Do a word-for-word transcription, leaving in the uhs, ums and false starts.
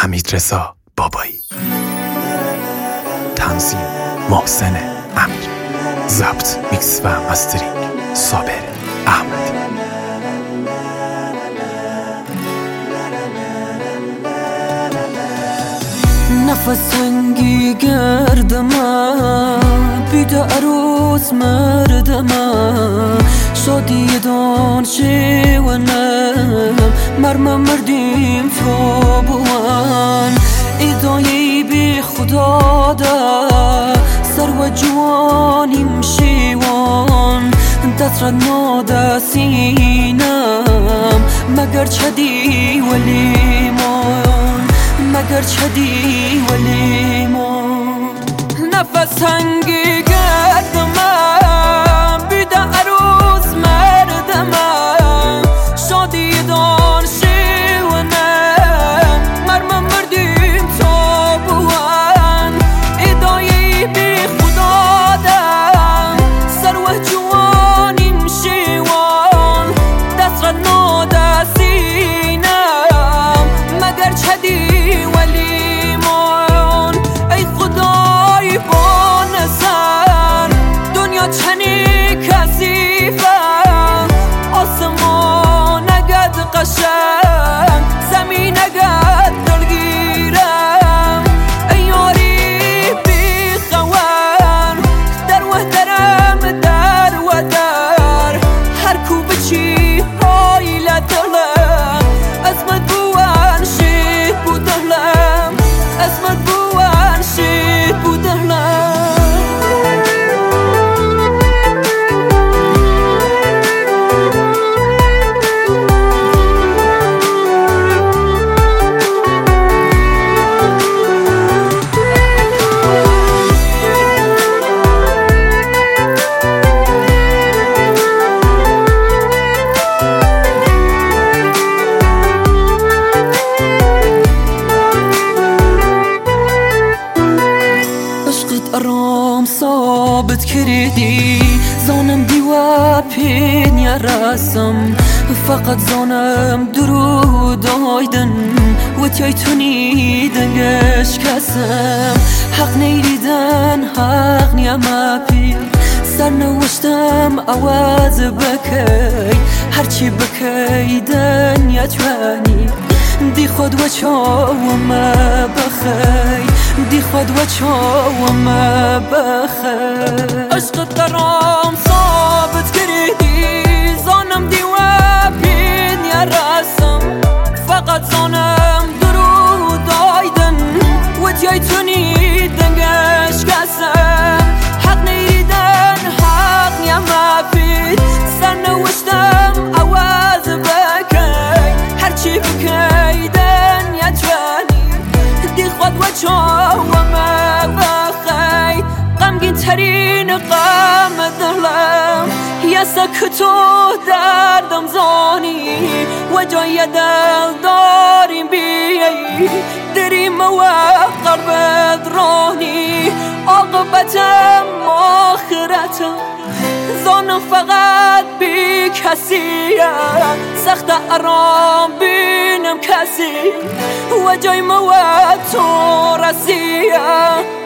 حمیدرضا بابایی، تنظیم محسن امیر، ضبط میکس و مسترینگ صابر احمدی. نفس تنگی گردما بیده عروس مردما شادی دان شیونم مرمم مردیم تو بوان ایدایی بی خدا دا سر و جوانیم شیوان دست را نادا سینم مگر چدی ولیمان مگر چدی ولیمان نفس تنگی گردما بیده عروس مردما شادی دان شیونم مرمم مردیم تو بوان ایدایی بی خدا دم سر و جوانیم شیوان دست را نادا سینم مگر چدی زمین اگر دلگیرم ایاری بی خوان در و درم در و در هر کو بچی هایل دلم اسمت بوان شید بودلم اسمت بوان شید بودلم رام ثابت کردی زانم دیوا پین یا راسم فقط زانم درود آیدن و تیای تونی دنگش کسم حق نیریدن حق نیم پیر سر نوشتم آواز بکی هرچی بکی دنیا توانی دی خود و چاوم بخی دی خود و چاوم بخی عشق درام ثابت کردی زانم دیوا بین یا راسم فقط زانم درود آیدن و تیای تونی دنگش کسم حق نیریدن حق نیم بید سر نوشتم آواز بکی هرچی بکی دنیا توانی دی خود و چاوم بخی غمگین ترین غم دلم یا سکتو دردم زانی و جای دل داریم بیایی دریم و قربت رانی عاقبتم آخرتم زانم فقط بی کسیه سخت آرام بینم کسی و جای موت تو رسیه